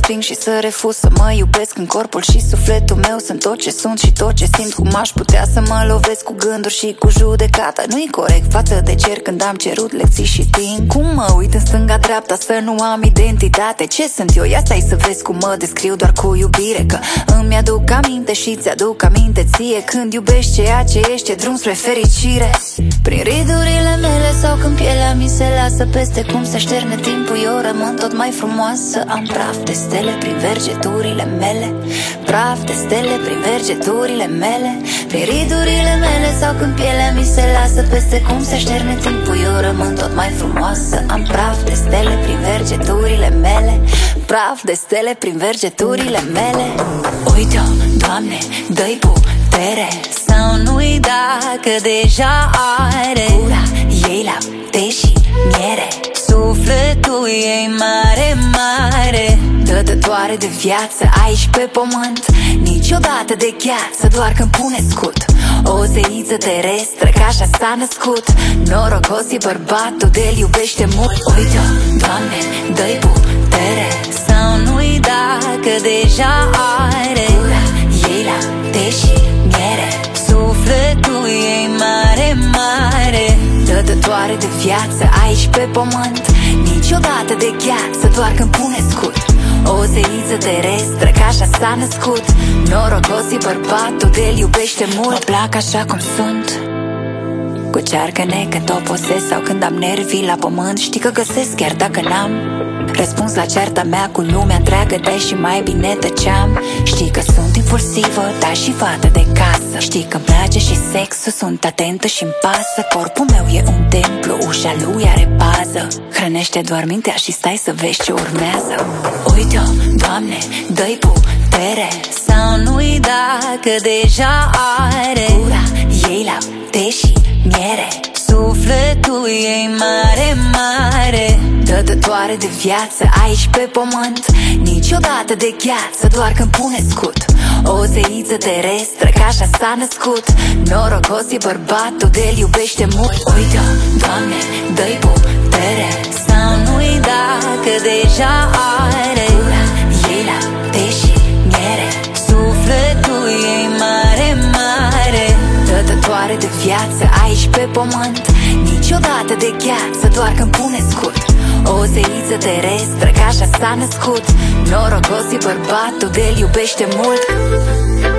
resping și să refuz să mă iubesc în corpul și sufletul meu sunt tot ce sunt și tot ce simt. Cum aș putea să mă lovesc cu gânduri și cu judecata? Nu-i corect față de cer când am cerut lecții și timp. Cum mă uit în stânga-dreapta să nu am identitate? Ce sunt eu? Ia stai să vezi cum mă descriu doar cu iubire. Că îmi aduc aminte și ți-aduc aminte ție. Când iubești ceea ce ești, e drum spre fericire. Prin ridurile mele sau când pielea mi se lasă peste cum se șterne timpul, eu rămân tot mai frumoasă. Am praf de stele prin vergeturile mele, praf de stele prin vergeturile mele. Prin ridurile mele sau când pielea mi se lasă peste cum se șterne timpul, eu rămân tot mai frumoasă. Am praf de stele prin vergeturile mele, praf de stele prin vergeturile mele. Uite-o, Doamne, dă-i putere sau nu-i da, că deja are cura ei lapte și miere. Sufletul ei mare, mare, dătătoare de viață aici pe pământ. Niciodată de gheață, doar când pune scut. O zeiță terestră, că așa s-a născut. Norocos e bărbatul, de-l iubește mult. Uite-o, Doamne, dă-i putere sau nu-i da, că deja are cura ei lapte și miere. Sufletul ei mare, mare, dătătoare de viață aici pe pământ. Niciodată de gheață, doar când pune scut. O zeiță terestră, că așa s-a născut. Norocos e bărbatul, de-l iubește mult. Mă plac așa cum sunt, cu cearcă-ne când o posez sau când am nervii la pământ. Știi că găsesc chiar dacă n-am răspuns la cearta mea cu lumea întreagă, dai și mai bine tăceam. Știi că sunt impulsivă, dar și fată de casă. Știi că-mi place și sexul, sunt atentă și-mi pasă. Corpul meu e un templu, ușa lui are pază. Hrănește doar mintea și stai să vezi ce urmează. Uite-o, Doamne, dă-i putere sau nu-i da, că deja are cura ei lapte și miere. Sufletul ei mare, mare, dătătoare de viață aici pe pământ. Niciodată de gheață, doar când pune scut. O zeiță terestră, că așa s-a născut. Norocos e bărbatul, de-l iubește mult. Uite-o, Doamne, dă-i putere sau nu-i da, că deja are cura ei lapte și miere. Sufletul ei mare, mare, dătătoare de viață aici pe pământ. Niciodată de gheață, doar când pune scut. O zeiță terestră, că așa s-a născut. Norocos e bărbatul, de-l iubește mult.